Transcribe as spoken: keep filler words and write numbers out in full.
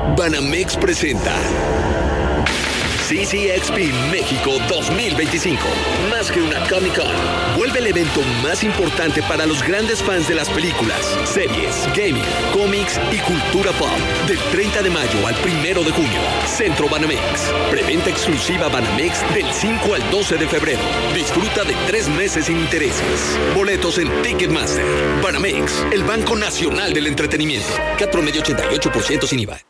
Banamex presenta C C X P México dos mil veinticinco. Más que una Comic Con, vuelve el evento más importante para los grandes fans de las películas, series, gaming, cómics y cultura pop. Del treinta de mayo al primero de junio. Centro Banamex. Preventa exclusiva Banamex del cinco al doce de febrero. Disfruta de tres meses sin intereses. Boletos en Ticketmaster. Banamex, el Banco Nacional del Entretenimiento. C A T promedio ochenta y ocho por ciento sin I V A.